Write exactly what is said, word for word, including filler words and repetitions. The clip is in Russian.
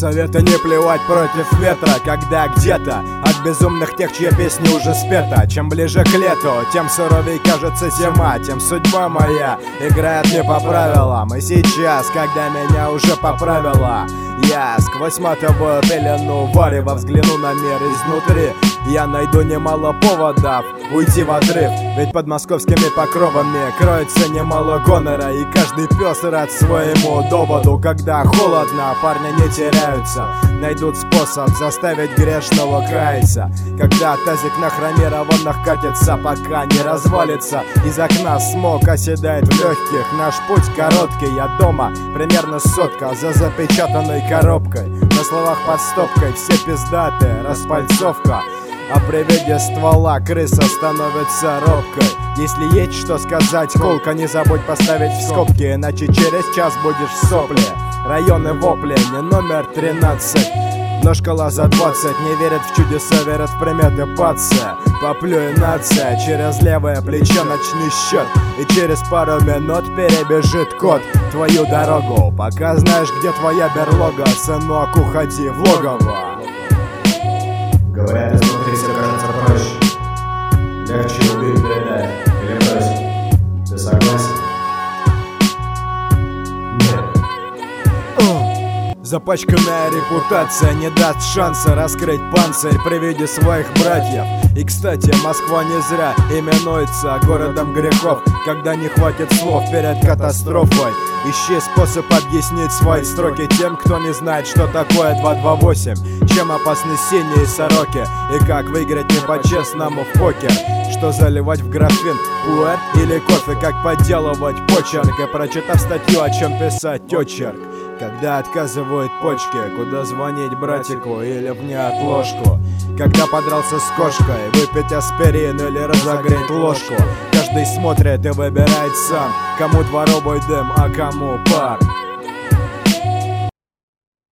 Советы не плевать против ветра, когда где-то от безумных тех, чья песня уже спета. Чем ближе к лету, тем суровей кажется зима, тем судьба моя играет не по правилам. И сейчас, когда меня уже поправила, я сквозь матовую пелену варево взгляну на мир изнутри. Я найду немало поводов уйти в отрыв, ведь под московскими покровами кроется немало гонора. И каждый пес рад своему доводу. Когда холодно, парни не теряются, найдут способ заставить грешного каяться. Когда тазик на хромированных катится, пока не развалится, из окна смог оседает в легких. Наш путь короткий, я дома примерно сотка за запечатанной коробкой. На словах под стопкой все пиздатые, распальцовка. А при виде ствола крыса становится робкой. Если есть что сказать, колко не забудь поставить в скобки, иначе через час будешь в сопле. Районы вопли, не номер тринадцать, но шкала за двадцать. Не верят в чудеса, верят в приметы пацы. Поплюй нация, через левое плечо начни счет, и через пару минут перебежит кот твою дорогу. Пока знаешь, где твоя берлога, сынок, уходи в логово. Говорят, изнутри все кажется проще, легче убить, передай или бросить. Ты согласен? Нет. Запачканная репутация не даст шанса раскрыть панцирь при виде своих братьев. И, кстати, Москва не зря именуется городом грехов. Когда не хватит слов перед катастрофой, ищи способ объяснить свои строки тем, кто не знает, что такое два два восемь. Чем опасны синие сороки, и как выиграть не по-честному в покер. Что заливать в графин, пуэр или кофе, как подделывать почерк. И прочитав статью, о чем писать очерк. Когда отказывают почки, куда звонить братику или в неотложку. Когда подрался с кошкой, выпить аспирин или разогреть ложку. Каждый смотрит и выбирает сам, кому дворовый дым, а кому пар.